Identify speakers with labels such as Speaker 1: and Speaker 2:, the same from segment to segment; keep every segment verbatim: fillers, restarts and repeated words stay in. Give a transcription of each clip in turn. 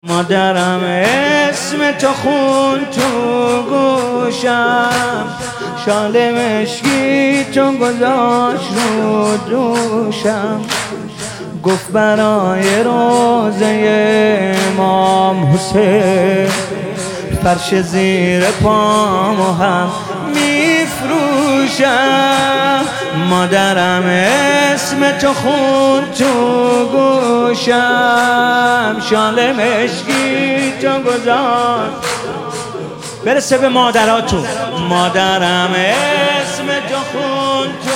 Speaker 1: مادرم اسم تو خون تو گوشم، شال مشکی تو گذاشت رو دوشم. گفت برای روزه امام حسین فرش زیر پامو هم میفروشم. مادرم اسم تو خون تو گوشم، شال مشکی تو گذاشت. برسه به مادراتون. مادرم اسم تو خون تو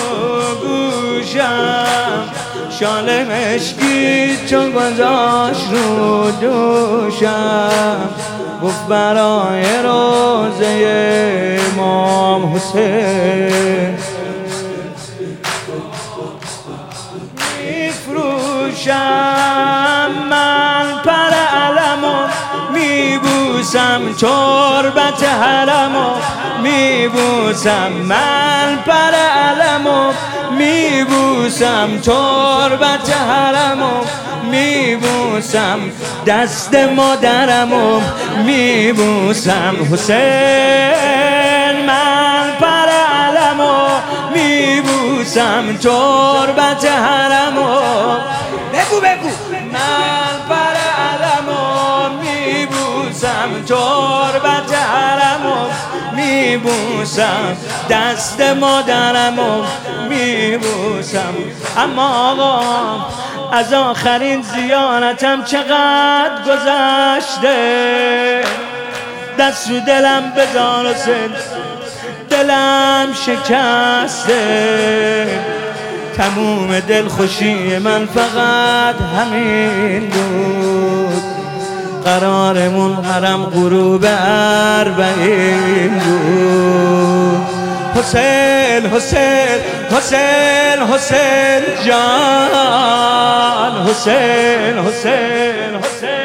Speaker 1: گوشم، شال مشکی تو گذاشت رو دوشم. گفت برای روزه امام حسین میفروشم. من پر علمو میبوسم، تربت حرمو میبوسم. من پر علمو میبوسم، تربت حرمو میبوسم. دست مادرمو میبوسم. حسین من پر علمو میبوسم، تربت حرمو. بگو بگو. من پر علمو میبوسم، تربت حرمو میبوسم. دست مادرمو میبوسم. اما آقا از آخرین زیارتم چقدر گذشته، دست رو دلم بذار حسین، دلم شکسته. تموم دلخوشی من فقط همین بود، قرارمون حرم غروب اربعین بود. حسین حسین حسین حسین جان، حسین حسین حسین